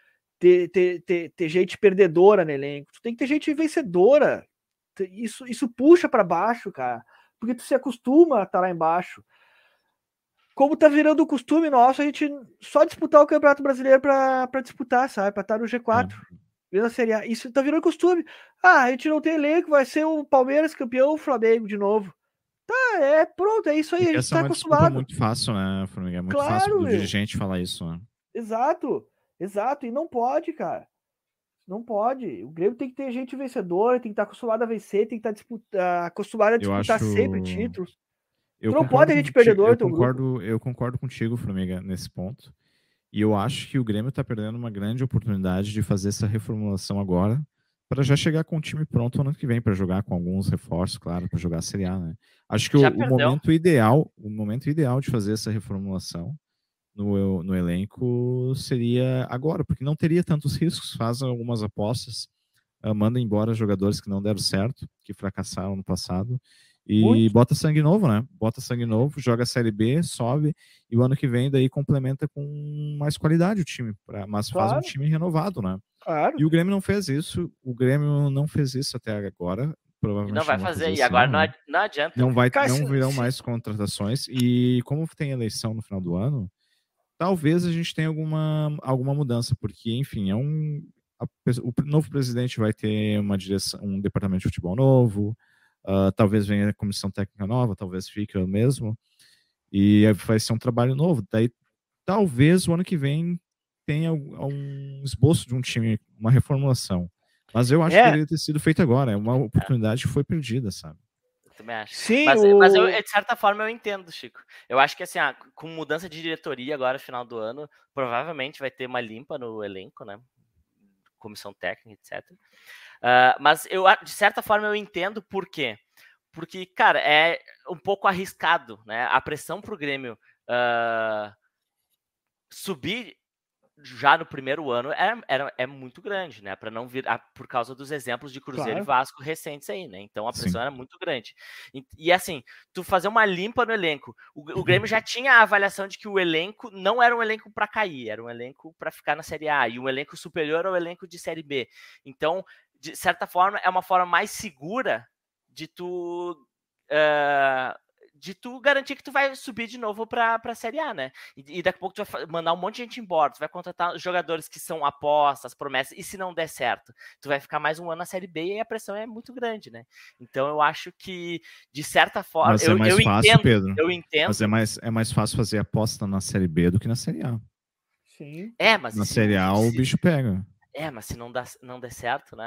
Ter gente perdedora no elenco. Tu tem que ter gente vencedora. Isso puxa para baixo, cara. Porque tu se acostuma a estar lá embaixo. Como tá virando o costume nosso, a gente só disputar o Campeonato Brasileiro para disputar, sabe? Para estar no G4. Na Série A. Isso tá virando costume. A gente não tem elenco, vai ser o Palmeiras campeão, o Flamengo de novo. Tá, pronto, é isso aí, a gente tá acostumado. Essa é muito fácil, né, Formiga? É muito fácil do dirigente falar isso, né? Exato, e não pode, cara. Não pode. O Grêmio tem que ter gente vencedora, tem que estar acostumado a vencer, tem que estar acostumado a disputar sempre títulos. Não pode a gente perdedor. Eu concordo contigo, Formiga, nesse ponto. E eu acho que o Grêmio tá perdendo uma grande oportunidade de fazer essa reformulação agora, para já chegar com o time pronto ano que vem, para jogar com alguns reforços, claro, para jogar a Série A, né? Acho que o momento ideal de fazer essa reformulação no elenco seria agora, porque não teria tantos riscos, faz algumas apostas, manda embora jogadores que não deram certo, que fracassaram no passado, e bota sangue novo, né? Bota sangue novo, joga a Série B, sobe, e o ano que vem daí complementa com mais qualidade o time, mas faz um time renovado, né? Claro. E o Grêmio não fez isso. O Grêmio não fez isso até agora. Provavelmente não vai fazer. E agora não adianta. Não virão mais contratações. E como tem eleição no final do ano, talvez a gente tenha alguma mudança, porque, enfim, o novo presidente vai ter um departamento de futebol novo, talvez venha a comissão técnica nova, talvez fique o mesmo, e vai ser um trabalho novo. Daí, talvez o ano que vem tenha um esboço de um time, uma reformulação. Mas eu acho que deveria ter sido feito agora. É uma oportunidade que foi perdida, sabe? Eu também acho. Sim, mas eu, de certa forma, eu entendo, Chico. Eu acho que, assim, com mudança de diretoria agora, no final do ano, provavelmente vai ter uma limpa no elenco, né? Comissão técnica, etc. Mas, de certa forma, eu entendo por quê. Porque, cara, é um pouco arriscado, né? A pressão pro Grêmio subir já no primeiro ano é muito grande, né? Para não vir por causa dos exemplos de Cruzeiro e Vasco recentes aí, né? Então a pressão era muito grande. E assim, tu fazer uma limpa no elenco. O Grêmio já tinha a avaliação de que o elenco não era um elenco para cair, era um elenco para ficar na Série A e um elenco superior ao elenco de Série B. Então, de certa forma, é uma forma mais segura de tu garantir que tu vai subir de novo pra Série A, né? E daqui a pouco tu vai mandar um monte de gente embora, tu vai contratar jogadores que são apostas, promessas, e se não der certo, tu vai ficar mais um ano na Série B e a pressão é muito grande, né? Então eu acho que, de certa forma... Mas é mais fácil, entendo, Pedro. Eu entendo. Mas é mais fácil fazer aposta na Série B do que na Série A. Sim. Mas na Série A o bicho pega. Mas se não der certo, né?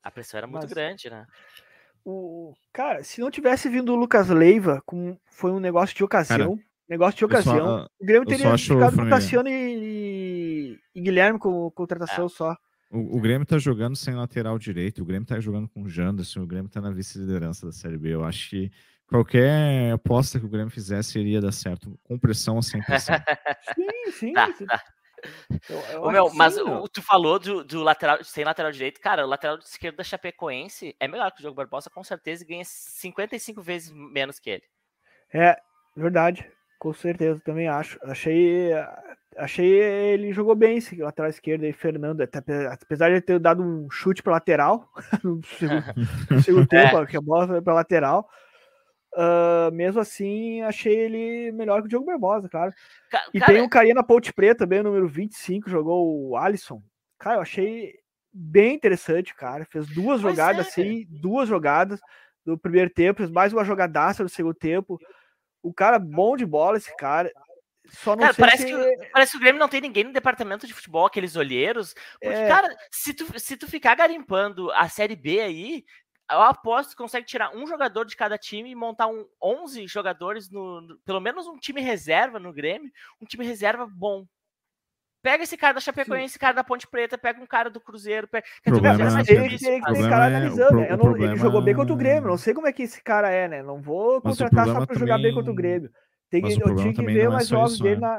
A pressão era muito Mas- grande, né? Cara, se não tivesse vindo o Lucas Leiva, foi um negócio de ocasião. O Grêmio eu só teria acho, ficado com Formiga, Tassiano e Guilherme com contratação só. o Grêmio tá jogando sem lateral direito, o Grêmio tá jogando com o Janderson, o Grêmio tá na vice-liderança da Série B. Eu acho que qualquer aposta que o Grêmio fizesse iria dar certo, com pressão ou sem pressão. Sim. Tá. Eu Ô, acho meu, que mas sim, meu. tu falou do lateral, sem lateral direito. Cara, o lateral esquerdo da Chapecoense é melhor que o Diogo Barbosa, com certeza, e ganha 55 vezes menos que ele. É, verdade. Com certeza, também acho. Achei ele jogou bem esse lateral esquerdo aí, Fernando. Apesar de ele ter dado um chute para lateral no segundo tempo, que a bola foi para lateral. Mesmo assim, achei ele melhor que o Diogo Barbosa, claro. E Cara, tem um carinha na Ponte Preta, bem, o número 25, jogou o Alisson. Cara, eu achei bem interessante, cara. Fez duas jogadas no primeiro tempo, fez mais uma jogadaça no segundo tempo. O cara bom de bola, esse cara. Só não cara, sei parece que o Grêmio não tem ninguém no departamento de futebol, aqueles olheiros. Porque, cara, se tu ficar garimpando a Série B aí, eu aposto que consegue tirar um jogador de cada time e montar 11 jogadores, pelo menos um time reserva no Grêmio, um time reserva bom. Pega esse cara da Chapecoense, esse cara da Ponte Preta, pega um cara do Cruzeiro. Tem que cara analisando, né? Ele jogou bem contra o Grêmio, não sei como é que esse cara é, né? Não vou contratar só pra jogar bem contra o Grêmio. Eu tinha que ver mais jogos dele na...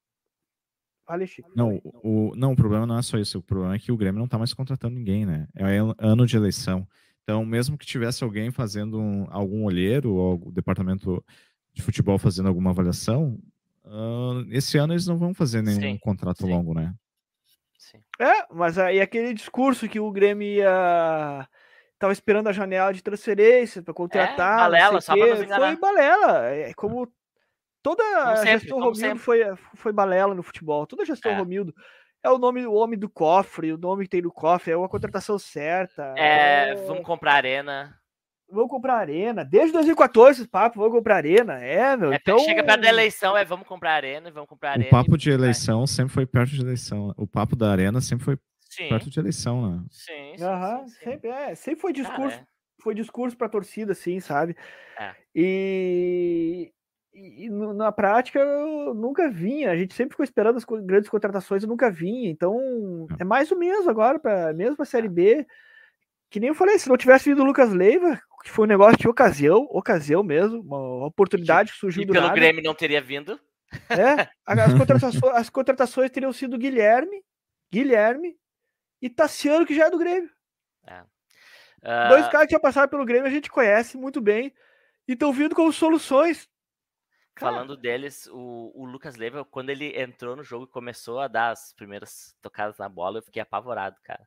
Não, o problema não é só isso. O problema é que o Grêmio não tá mais contratando ninguém, né? É ano de eleição. Então, mesmo que tivesse alguém fazendo algum olheiro ou o departamento de futebol fazendo alguma avaliação, esse ano eles não vão fazer nenhum contrato longo, né? Sim. Mas aí aquele discurso que o Grêmio tava esperando a janela de transferência para contratar, balela, só pra nos enganar. Foi balela. Como toda a gestão Romildo foi balela no futebol. Toda a gestão Romildo é o homem do cofre, o nome que tem no cofre, é uma contratação certa. Vamos comprar arena. Vamos comprar arena. Desde 2014 esse papo, vamos comprar arena. Meu. Então... Chega perto da eleição, vamos comprar arena, vamos comprar arena. O papo de eleição sempre foi perto de eleição. O papo da arena sempre foi perto de eleição, né? Sim. Sempre foi discurso. Foi discurso pra torcida, assim, sabe? E na prática eu nunca vinha. A gente sempre ficou esperando as grandes contratações, eu nunca vinha. Então é mais o mesmo agora, mesmo pra Série B. Que nem eu falei, se não tivesse vindo o Lucas Leiva, que foi um negócio de ocasião mesmo, uma oportunidade que surgiu do nada. E pelo Grêmio não teria vindo. As contratações teriam sido Guilherme e Tassiano, que já é do Grêmio. Dois caras que já passaram pelo Grêmio, a gente conhece muito bem e estão vindo como soluções. Falando deles, o Lucas Leiva, quando ele entrou no jogo e começou a dar as primeiras tocadas na bola, eu fiquei apavorado, cara.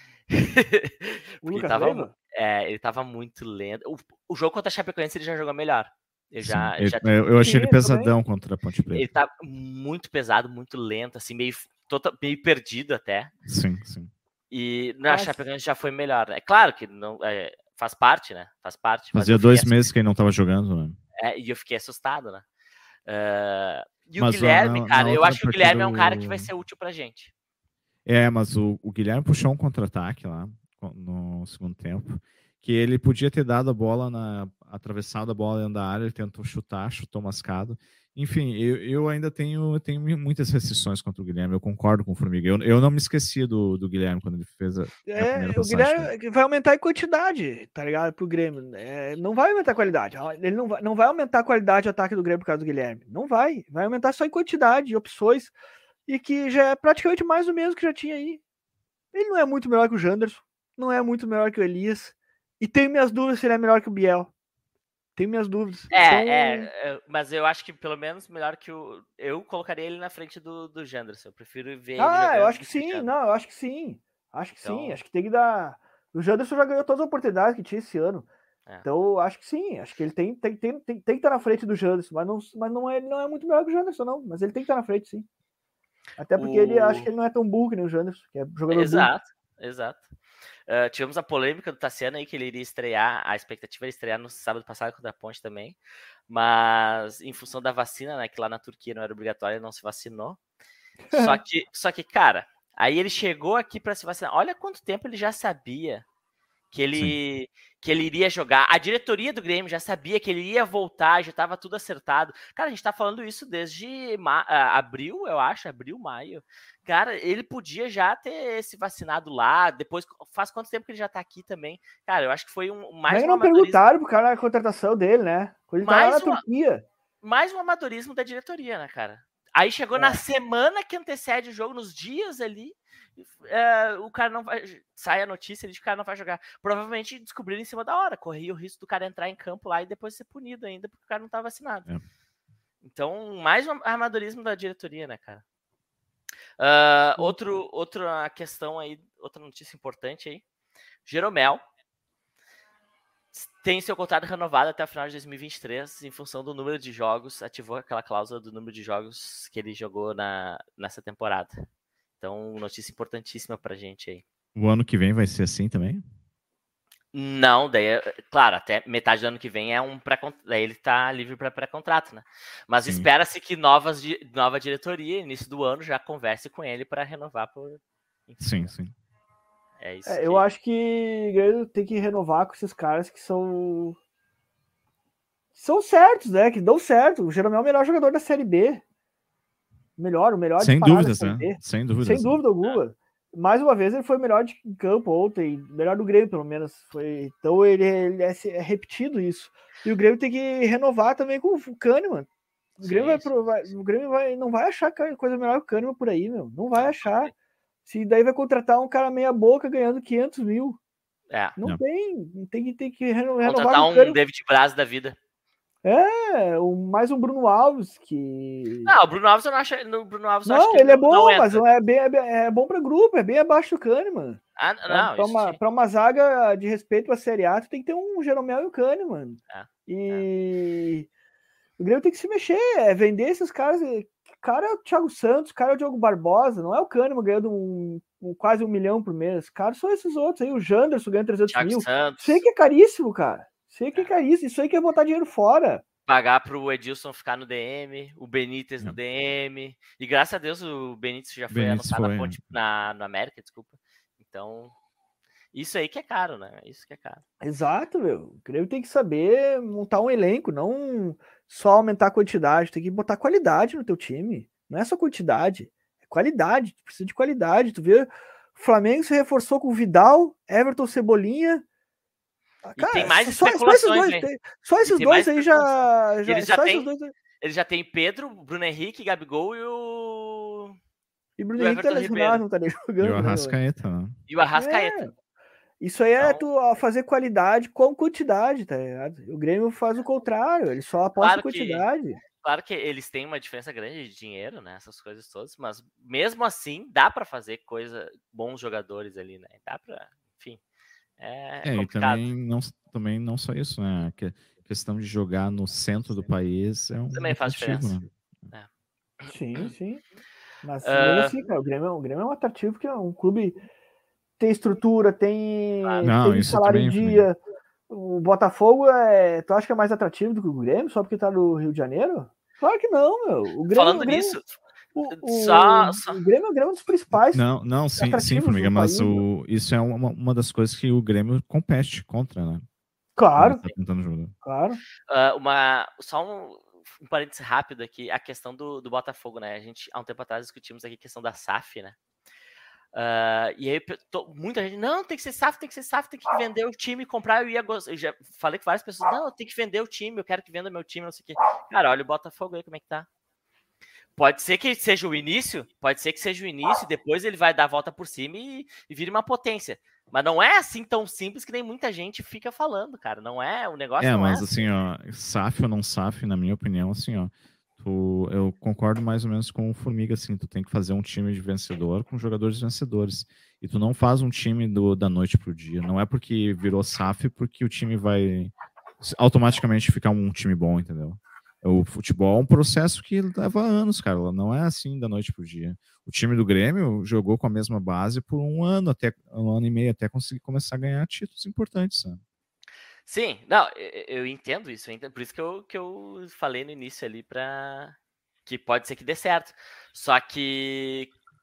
Ele tava muito lento. O jogo contra a Chapecoense ele já jogou melhor. Eu achei ele pesadão contra a Ponte Preta. Ele tá muito pesado, muito lento, assim, meio perdido até. Sim. E na Chapecoense já foi melhor. É claro que não faz parte, né? Faz parte. Fazia 2 meses que ele não tava jogando, né? E eu fiquei assustado, né? E o Guilherme, cara, eu acho que o Guilherme é um cara que vai ser útil pra gente. Mas o Guilherme puxou um contra-ataque lá no segundo tempo, que ele podia ter dado a bola atravessado a bola dentro da área, ele tentou chutou mascado. Enfim, eu ainda tenho muitas restrições contra o Guilherme, eu concordo com o Formiga. Eu não me esqueci do Guilherme quando ele fez a primeira passagem. O Guilherme vai aumentar em quantidade, tá ligado? Pro Grêmio. Não vai aumentar a qualidade. Ele não vai aumentar a qualidade de ataque do Grêmio por causa do Guilherme. Não vai. Vai aumentar só em quantidade de opções. E que já é praticamente mais do mesmo que já tinha aí. Ele não é muito melhor que o Janderson, não é muito melhor que o Elias, e tenho minhas dúvidas se ele é melhor que o Biel. Tenho minhas dúvidas. Mas eu acho que pelo menos melhor que eu colocaria ele na frente do Janderson. Eu prefiro ver ele eu acho que sim. Eu acho que sim. Acho que sim. Acho que tem que dar... O Janderson já ganhou todas as oportunidades que tinha esse ano. Então, acho que sim. Acho que ele tem que estar na frente do Janderson, mas não é muito melhor que o Janderson, não. Mas ele tem que estar na frente, sim. Até porque ele acha que ele não é tão burro que nem o Janderson, que é jogador Exato. Tivemos a polêmica do Tassiano aí, que ele iria estrear, a expectativa era estrear no sábado passado contra a Ponte também, mas em função da vacina, né, que lá na Turquia não era obrigatório, ele não se vacinou. Só que, cara, aí ele chegou aqui para se vacinar. Olha quanto tempo ele já sabia que ele iria jogar. A diretoria do Grêmio já sabia que ele ia voltar, já estava tudo acertado. Cara, a gente tá falando isso desde abril, eu acho, maio. Cara, ele podia já ter se vacinado lá, depois, faz quanto tempo que ele já tá aqui também? Cara, eu acho que foi mais um não perguntaram pro cara a contratação dele, né? Quando ele tava lá na Turquia. Mais um amadorismo da diretoria, né, cara? Aí chegou na semana que antecede o jogo, nos dias ali, o cara não vai. Sai a notícia de que o cara não vai jogar. Provavelmente descobriram em cima da hora. Corria o risco do cara entrar em campo lá e depois ser punido ainda, porque o cara não tá vacinado. Então, mais um amadorismo da diretoria, né, cara? Outra questão aí, outra notícia importante aí. Jeromel tem seu contrato renovado até o final de 2023 em função do número de jogos, ativou aquela cláusula do número de jogos que ele jogou nessa temporada. Então, notícia importantíssima pra gente aí. O ano que vem vai ser assim também? Não, daí, claro, até metade do ano que vem daí ele tá livre para pré-contrato, né? Mas espera-se que nova diretoria, início do ano, já converse com ele para renovar por. Enfim, sim. É isso. Eu acho que o Grêmio tem que renovar com esses caras que são certos, né? Que dão certo. O Jeromel é o melhor jogador da Série B. O melhor Sem dúvidas, né? Sem dúvida alguma. Mais uma vez, ele foi o melhor de campo ontem, melhor do Grêmio, pelo menos. Então, ele é repetido isso. E o Grêmio tem que renovar também com o Kahneman. O Grêmio, não vai achar coisa melhor que o Kahneman por aí, meu. Não vai achar. Se daí vai contratar um cara meia boca ganhando 500 mil. Não tem que renovar. Contratar um David Braz da vida. Mais um Bruno Alves que. Não, o Bruno Alves eu não acho. O Bruno Alves não, eu acho que ele é bom, mas é bom para grupo, é bem abaixo do Kahneman. Para uma zaga de respeito para a Série A, tu tem que ter um Jeromel e o Kahneman. O Grêmio tem que se mexer, vender esses caras. Cara é o Thiago Santos, cara é o Diogo Barbosa, não é o Kahneman ganhando quase 1 milhão por mês. Cara, são esses outros aí. O Janderson ganha 300 Thiago mil. Santos. Sei que é caríssimo, cara. Sei que é caríssimo. Isso aí que é botar dinheiro fora. Pagar pro Edilson ficar no DM, o Benítez no DM. E graças a Deus o Benítez já foi anunciado no América, desculpa. Então, isso aí que é caro, né? Isso que é caro. Exato, meu. O Grêmio tem que saber montar um elenco, não só aumentar a quantidade. Tem que botar qualidade no teu time. Não é só quantidade, é qualidade. Tu precisa de qualidade. Tu vê, o Flamengo se reforçou com o Vidal, Everton, Cebolinha. E tem mais especulações, né? Só esses dois aí já. Eles já tem Pedro, Bruno Henrique, Gabigol e Bruno Henrique tá lesionado, não tá nem jogando. E o Arrascaeta, né? E o Arrascaeta. Isso aí é tu fazer qualidade com quantidade, tá ligado? O Grêmio faz o contrário, ele só aposta em quantidade. Claro que eles têm uma diferença grande de dinheiro, né? Essas coisas todas, mas mesmo assim dá para fazer bons jogadores ali, né? Dá para, enfim. É complicado. E também não só isso, né? A questão de jogar no centro do país é também faz diferença. Né? Sim. Mas mesmo assim, cara, o Grêmio é um atrativo porque é um clube tem estrutura, tem salário em dia. O Botafogo tu acha que é mais atrativo do que o Grêmio só porque tá no Rio de Janeiro? Claro que não, meu. O Grêmio, Falando nisso, o Grêmio é um dos principais. Sim, Formiga, mas isso é uma das coisas que o Grêmio compete contra, né? Claro. Tá tentando jogar. Claro. Só um parênteses rápido aqui, a questão do Botafogo, né? A gente, há um tempo atrás, discutimos aqui a questão da SAF, né? E aí muita gente, não, tem que ser SAF, tem que vender o time, comprar. Eu já falei com várias pessoas, não, tem que vender o time, eu quero que venda meu time, não sei o quê. Cara, olha o Botafogo aí, como é que tá. Pode ser que seja o início, e depois ele vai dar a volta por cima e vire uma potência. Mas não é assim tão simples que nem muita gente fica falando, cara. Não é, o negócio não é assim, ó, SAF ou não SAF, na minha opinião, assim, ó, eu concordo mais ou menos com o Formiga, assim, tu tem que fazer um time de vencedor com jogadores vencedores. E tu não faz um time da noite pro dia. Não é porque virou SAF porque o time vai automaticamente ficar um time bom, entendeu? O futebol é um processo que leva anos, cara. Não é assim da noite pro dia. O time do Grêmio jogou com a mesma base por um ano e meio, até conseguir começar a ganhar títulos importantes, sabe? Sim, não, eu entendo isso, por isso que eu falei no início ali que pode ser que dê certo. Só que,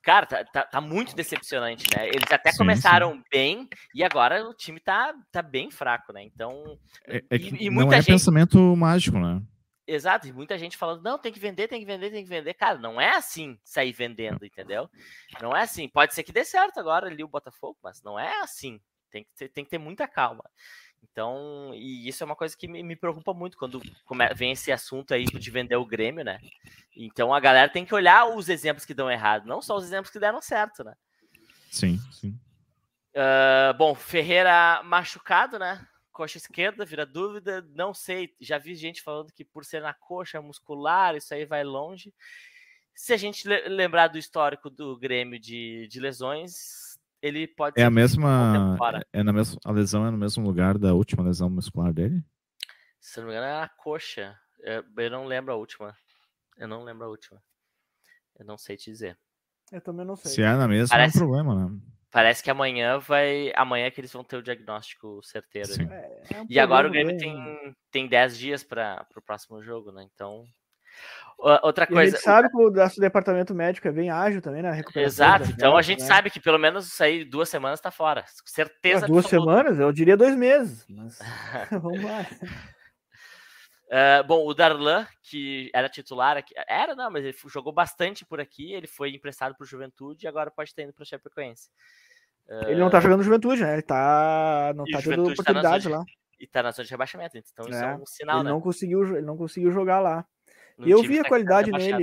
cara, tá muito decepcionante, né? Eles até Sim, começaram bem e agora o time tá bem fraco, né? Então, É que e não muita é gente, pensamento mágico, né? exato, e muita gente falando, não, tem que vender, tem que vender, tem que vender. Cara, não é assim sair vendendo, entendeu? Não é assim. Pode ser que dê certo agora ali o Botafogo, mas não é assim. Tem que ter muita calma. Então, e isso é uma coisa que me preocupa muito quando vem esse assunto aí de vender o Grêmio, né? Então a galera tem que olhar os exemplos que dão errado, não só os exemplos que deram certo, né? Sim. Bom, Ferreira machucado, né? Coxa esquerda, vira dúvida, não sei. Já vi gente falando que por ser na coxa muscular, isso aí vai longe. Se a gente lembrar do histórico do Grêmio de lesões, ele pode É ser a que fique um bom tempo mesma. fora. A lesão é no mesmo lugar da última lesão muscular dele? Se não me engano, é na coxa. Eu não lembro a última. Eu não sei te dizer. Eu também não sei. Se é na mesma, não é um problema, né? Parece que amanhã é que eles vão ter o diagnóstico certeiro. Sim. E agora o Grêmio tem 10 dias para o próximo jogo, né? Então, outra coisa. A gente sabe que o nosso departamento médico é bem ágil também na recuperação. Exato. Então a gente sabe que pelo menos isso aí 2 semanas tá fora. Certeza. 2 semanas? Eu diria 2 meses. Mas vamos lá. Bom, o Darlan, que era titular aqui, mas ele jogou bastante por aqui, ele foi emprestado para o Juventude e agora pode estar indo para o Chapecoense. Ele não tá jogando Juventude, né? Ele não tá tendo oportunidade lá. E tá na zona de rebaixamento, então isso é um sinal, ele né? Ele não conseguiu jogar lá. E eu vi a qualidade nele,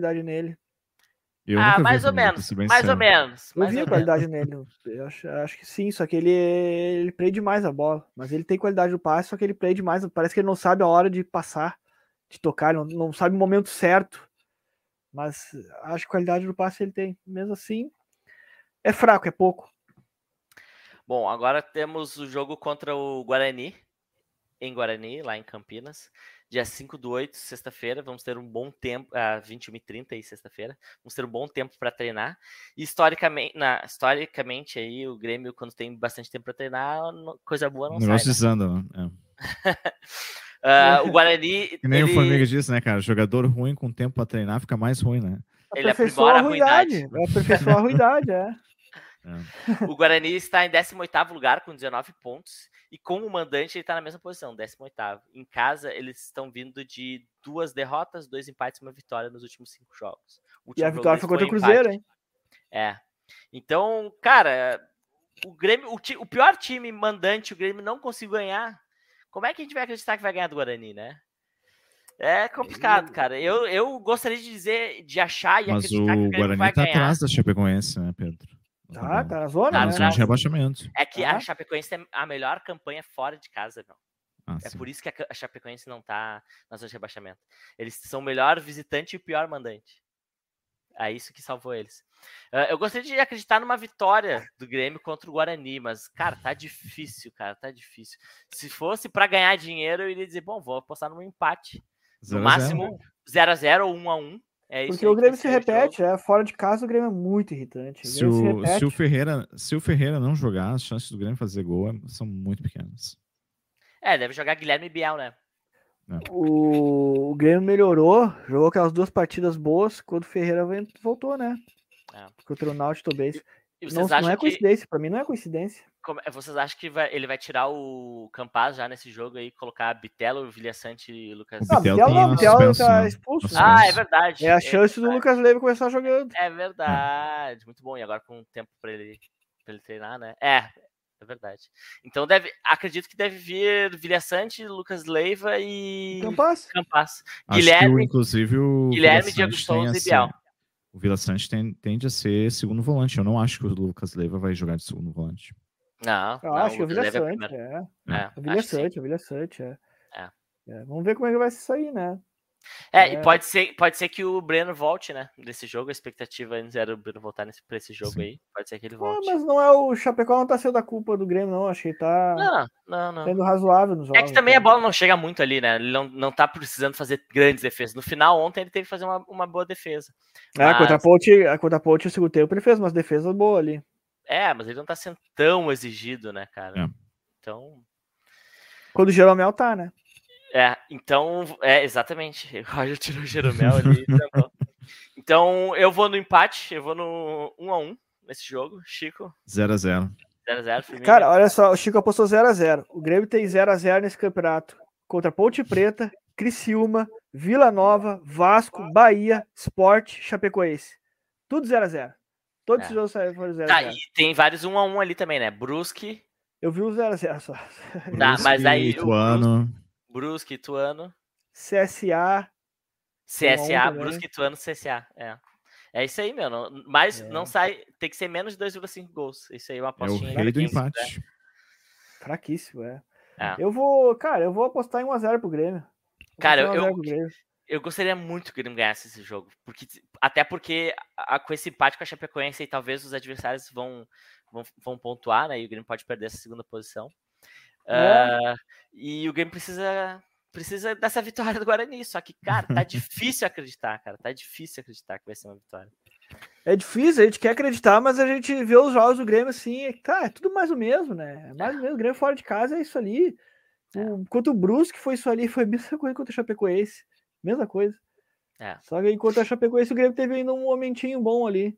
Mais ou menos. Eu vi a qualidade nele. Eu acho que sim, só que ele play demais a bola. Mas ele tem qualidade do passe, só que ele play demais. Parece que ele não sabe a hora de passar, de tocar, não sabe o momento certo. Mas acho que qualidade do passe ele tem. Mesmo assim, é fraco, é pouco. Bom, agora temos o jogo contra o Guarani, em Guarani, lá em Campinas. Dia 5/8, sexta-feira, vamos ter um bom tempo, 21h30 aí, sexta-feira, vamos ter um bom tempo para treinar. E historicamente aí, o Grêmio, quando tem bastante tempo para treinar, coisa boa não sai. O negócio desanda, né? O Guarani... Que nem o Formiga disse, né, cara? Jogador ruim com tempo para treinar fica mais ruim, né? Ele aprimora a ruindade. Aperfeiçoa a ruindade, O Guarani está em 18º lugar com 19 pontos e como mandante ele está na mesma posição, 18º. Em casa eles estão vindo de 2 derrotas, 2 empates e 1 vitória nos últimos 5 jogos. E a vitória foi contra o Cruzeiro, hein? Então, cara, o Grêmio, o pior time mandante, o Grêmio não conseguiu ganhar. Como é que a gente vai acreditar que vai ganhar do Guarani, né? É complicado, cara. Eu gostaria de dizer, de achar e acreditar que o Grêmio vai ganhar. Mas o Guarani tá atrás da Chapecoense, né, Pedro? Tá na zona, tá na zona de rebaixamento. É que a Chapecoense tem a melhor campanha fora de casa, meu. Sim. Por isso que a Chapecoense não tá na zona de rebaixamento. Eles são o melhor visitante e o pior mandante. É isso que salvou eles. Eu gostaria de acreditar numa vitória do Grêmio contra o Guarani, mas, cara, tá difícil, Se fosse para ganhar dinheiro, eu iria dizer, bom, vou apostar num empate. No máximo 0x0 ou 1x1. Porque o Grêmio se repete, fora de casa o Grêmio é muito irritante. Se o Ferreira não jogar, as chances do Grêmio fazer gol são muito pequenas. Deve jogar Guilherme Biel, né? O Grêmio melhorou, jogou aquelas 2 partidas boas quando o Ferreira voltou, né? Contra o Náutico Tobense. Não é coincidência, pra mim não é coincidência. Vocês acham que ele vai tirar o Campaz já nesse jogo aí, colocar Bitelo, Vilhaçante e Lucas Leiva? O Bitelo tá expulso. É verdade. É a chance do Lucas Leiva começar jogando. É verdade, muito bom. E agora com tempo pra ele treinar, né? É verdade. Então acredito que deve vir Vilhaçante, Lucas Leiva e Campaz. Guilherme, inclusive o Guilherme, Diego Souza e Biel. O Vilhaçante tende a ser segundo volante. Eu não acho que o Lucas Leiva vai jogar de segundo volante. Eu acho que o Vilhaçante, O Vilhaçante. Vamos ver como é que vai sair, né? E pode ser que o Breno volte, né? Nesse jogo, a expectativa antes era o Breno voltar pra esse jogo aí. Pode ser que ele volte. Mas não é o Chapecó, não tá sendo a culpa do Grêmio, não. Acho que ele tá sendo razoável nos jogos. É que também a bola não chega muito ali, né? Ele não tá precisando fazer grandes defesas. No final, ontem, ele teve que fazer uma boa defesa. Contra a Ponte, o segundo tempo, ele fez umas defesas boas ali. Mas ele não tá sendo tão exigido, né, cara? Então... Quando o Jeromel tá, né? Então, exatamente. O Roger tirou o Jeromel ali. Então, eu vou no empate, eu vou no 1-1 nesse jogo. Chico, 0-0. 0-0, Firmino. Cara, olha só, o Chico apostou 0-0. O Grêmio tem 0-0 nesse campeonato. Contra Ponte Preta, Criciúma, Vila Nova, Vasco, Bahia, Sport, Chapecoense. Tudo 0-0. Todos os jogos foram 0-0. Tá, e tem vários 1-1 ali também, né? Brusque. Eu vi o 0-0 só. Tá, mas aí Ituano. Brusque, Ituano. CSA. CSA, Brusque, Ituano, CSA. É isso aí, meu. Não sai. Tem que ser menos de 2,5 gols. Isso aí é uma apostinha. É o rei do empate. Fraquíssimo, Eu vou apostar em 1-0 pro Grêmio. Cara, eu gostaria muito que o Grêmio ganhasse esse jogo. Até porque com esse empate com a Chapecoense, talvez os adversários vão pontuar, né? E o Grêmio pode perder essa segunda posição. E o Grêmio precisa dessa vitória do Guarani. Só que, cara, tá difícil acreditar, cara. Tá difícil acreditar que vai ser uma vitória. É difícil, a gente quer acreditar, mas a gente vê os jogos do Grêmio assim, é tudo mais o mesmo, né? É mais o mesmo. O Grêmio fora de casa é isso ali. Enquanto o Brusque foi isso ali, foi a mesma coisa contra o Chapecoense. Mesma coisa. Só que enquanto a Chapecoense, o Grêmio teve ainda um momentinho bom ali.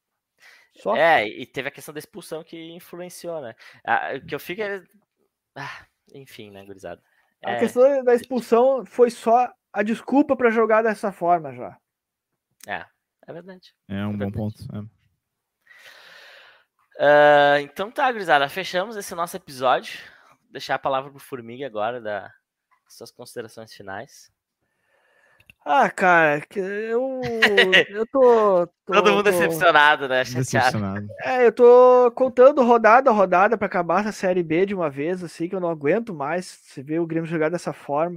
E teve a questão da expulsão que influenciou, né? O que eu fico enfim, né, gurizada? A questão da expulsão foi só a desculpa para jogar dessa forma já. É verdade. É um bom ponto. Então tá, gurizada. Fechamos esse nosso episódio. Vou deixar a palavra pro Formiga agora, das suas considerações finais. Cara, eu tô... Todo mundo decepcionado, né? Decepcionado. Eu tô contando rodada a rodada pra acabar essa Série B de uma vez, assim, que eu não aguento mais se ver o Grêmio jogar dessa forma.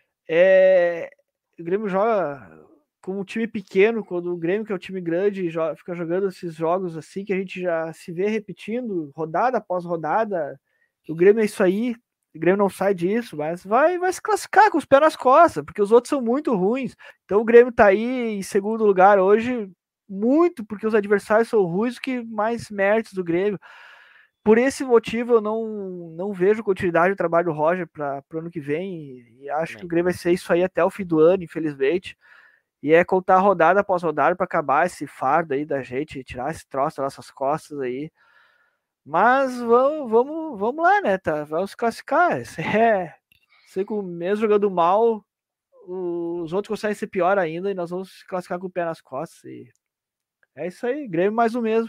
O Grêmio joga com um time pequeno, quando o Grêmio, que é um time grande, fica jogando esses jogos assim, que a gente já se vê repetindo, rodada após rodada. O Grêmio é isso aí. O Grêmio não sai disso, mas vai se classificar com os pés nas costas, porque os outros são muito ruins. Então o Grêmio tá aí em segundo lugar hoje, muito porque os adversários são ruins, que mais méritos do Grêmio. Por esse motivo eu não vejo continuidade do trabalho do Roger para o ano que vem, e acho que o Grêmio vai ser isso aí até o fim do ano, infelizmente. E é contar rodada após rodada para acabar esse fardo aí da gente, tirar esse troço das nossas costas aí. Mas vamos lá, né? Vamos classificar. Sei que mesmo jogando mal, os outros conseguem ser pior ainda e nós vamos classificar com o pé nas costas. E é isso aí, Grêmio mais o mesmo.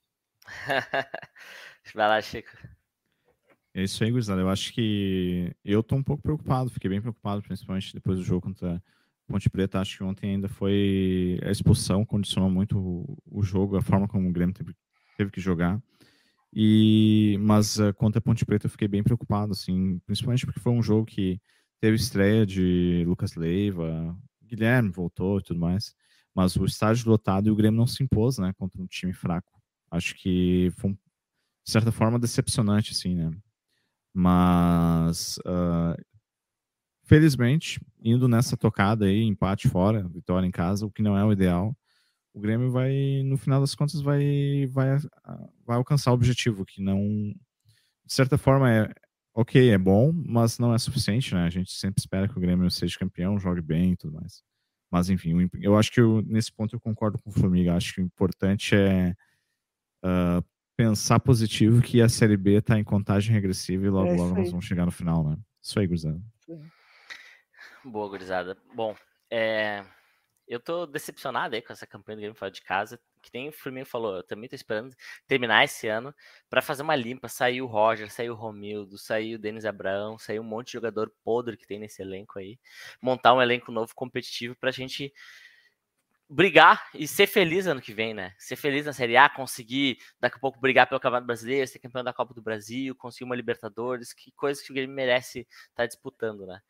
Vai lá, Chico. É isso aí, gurizada. Eu acho que eu tô um pouco preocupado, fiquei bem preocupado, principalmente depois do jogo contra Ponte Preta. Acho que ontem ainda foi a expulsão, condicionou muito o jogo, a forma como o Grêmio teve que jogar. Mas contra a Ponte Preta eu fiquei bem preocupado, assim, principalmente porque foi um jogo que teve estreia de Lucas Leiva, Guilherme voltou e tudo mais, mas o estádio lotado e o Grêmio não se impôs, né, contra um time fraco. Acho que foi, de certa forma, decepcionante, assim, né, mas felizmente, indo nessa tocada aí, empate fora, vitória em casa, o que não é o ideal, o Grêmio vai, no final das contas, vai alcançar o objetivo, que não, de certa forma, é bom, mas não é suficiente, né? A gente sempre espera que o Grêmio seja campeão, jogue bem e tudo mais. Mas, enfim, eu acho que nesse ponto eu concordo com o Formiga. Acho que o importante é pensar positivo, que a Série B está em contagem regressiva e logo nós vamos chegar no final, né? Isso aí, gurizada. Boa, gurizada. Bom, eu tô decepcionado aí com essa campanha do Grêmio fora de casa, que nem o Firmino falou, eu também tô esperando terminar esse ano para fazer uma limpa. Saiu o Roger, saiu o Romildo, saiu o Denis Abraão, saiu um monte de jogador podre que tem nesse elenco aí. Montar um elenco novo competitivo pra gente brigar e ser feliz ano que vem, né? Ser feliz na Série A, conseguir daqui a pouco brigar pelo Campeonato Brasileiro, ser campeão da Copa do Brasil, conseguir uma Libertadores, que coisa que o Grêmio merece estar disputando, né?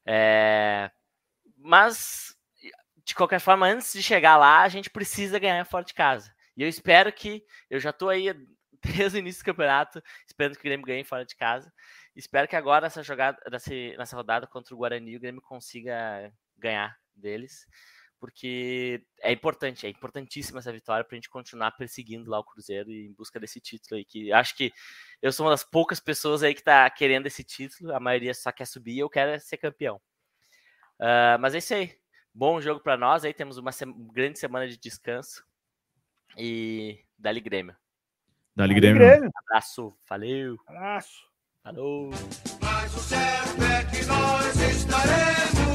Mas de qualquer forma, antes de chegar lá, a gente precisa ganhar fora de casa. E eu espero que... Eu já tô aí desde o início do campeonato, esperando que o Grêmio ganhe fora de casa. Espero que agora, nessa rodada contra o Guarani, o Grêmio consiga ganhar deles. Porque é importantíssima essa vitória pra gente continuar perseguindo lá o Cruzeiro e em busca desse título aí. Que acho que eu sou uma das poucas pessoas aí que tá querendo esse título. A maioria só quer subir e eu quero ser campeão. Mas é isso aí. Bom jogo para nós, aí temos uma grande semana de descanso. E dali Grêmio. Dali Grêmio. Abraço, valeu. Abraço. Falou. Mas o certo é que nós estaremos